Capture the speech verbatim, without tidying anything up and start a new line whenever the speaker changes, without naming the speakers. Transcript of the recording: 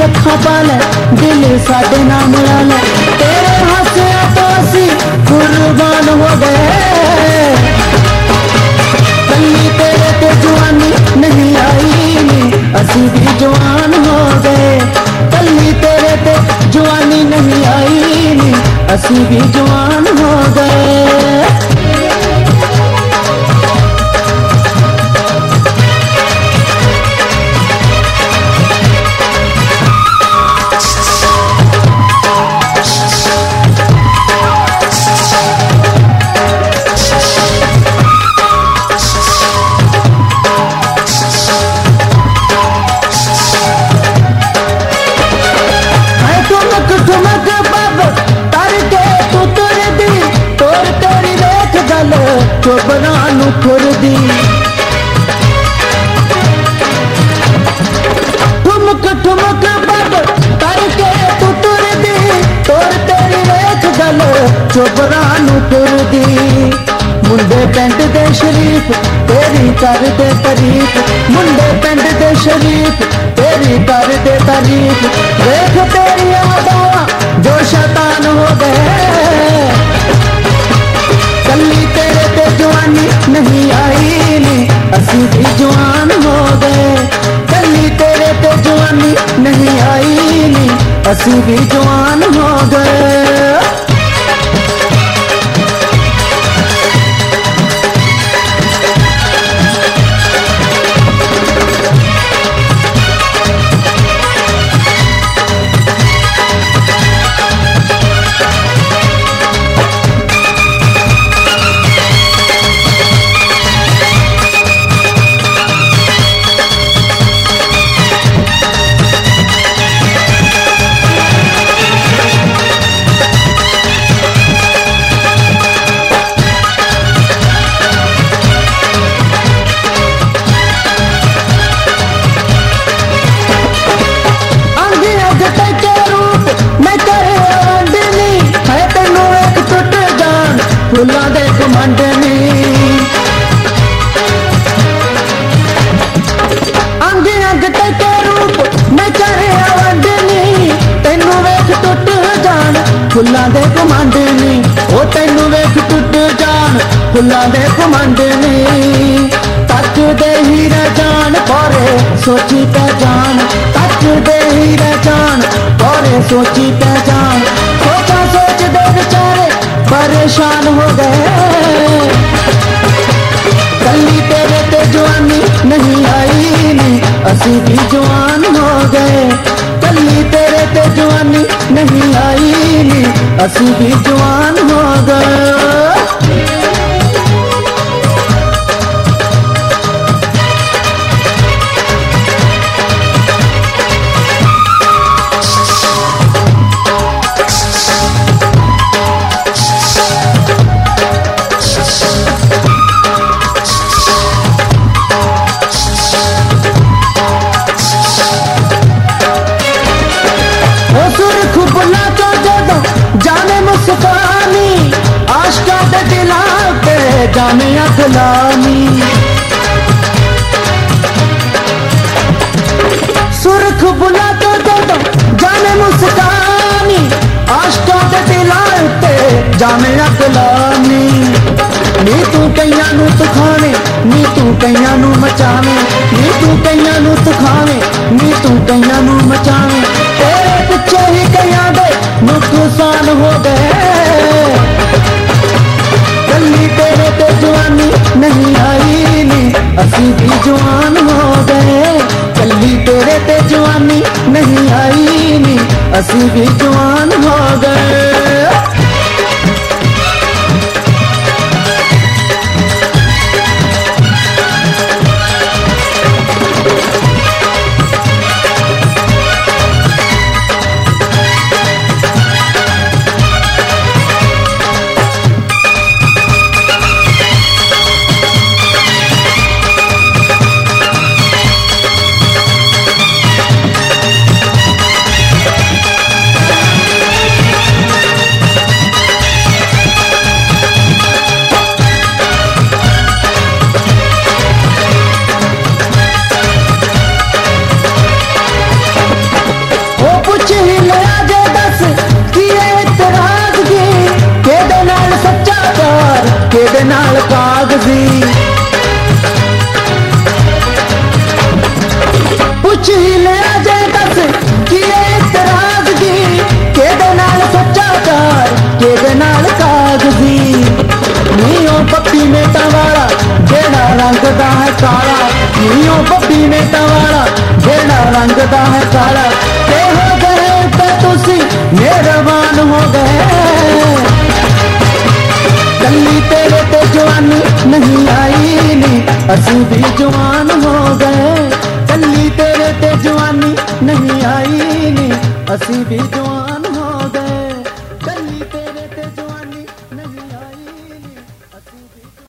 अखा पाल दिल साडे नाम ला ले। तेरे हासिया तो असी कुर्बान हो गए, कली तेरे ते जवानी नहीं आई नी असी भी जवान हो गए। कली तेरे ते जवानी नहीं आई नी असी भी जवान हो गए। चोबना नू खुरदी ठुमक ठुमक बब करके तू तुरदी, तोर तेरी वेख गल चोबना नू खुरदी। मुंडे पिंड दे शरीफ तेरी कर दे तारीफ, मुंडे पिंड दे शरीफ तेरी कर दे तारीफ। वेख तेरी आदवा जो शैतान हो गए, कली तेरे ते जवानी नहीं आई नी असी भी जवान हो गए। कली तेरे ते जवानी नहीं आई नी असी भी जवान हो गए। फुला दे कमांडनी अंग अंग ते रूप मैं करे वंडनी, तेनू वेख टुट जान फुला दे कमांडनी। ओ तेनू वेख टुट जान फुला दे कमांडनी। तक दे हीरा जान पौरे सोची पे जान, तक दे हीरा जान पौरे सोची पे जान। सोचा सोच दे बेचारे परेशान हो गए, कली तेरे ते जवानी नहीं आई नी असी भी जवान हो गए। कली तेरे ते जवानी नहीं आई नी असी भी जवान हो गए। जाने अखलानी सुरख बुला तो दो दो जाने मुस्कानी, आशका दे दिलाते जाने अखलानी। नी तू कईयां नू तुखाने नी तू कईयां नू मचावे, नी तू कईयां नू तुखावे नी तू कईयां नू मचावे। तेरे पिछे ही कईयां दे नुकसान हो गए, कली तेरे ते जवानी नहीं आई नी असी भी जवान हो गए। कली तेरे ते जवानी नहीं आई नी असी भी जवान हो गए। रंग दा है काला नीओ बब्बी ने तवाला जेड़ा रंग दा है काला ते हो गए ते तुसी मेहरबान हो गए कल्ली तेरे ते जवानी नहीं आई नी असी भी जवान हो गए कल्ली तेरे ते जवानी नहीं आई नी असी भी जवान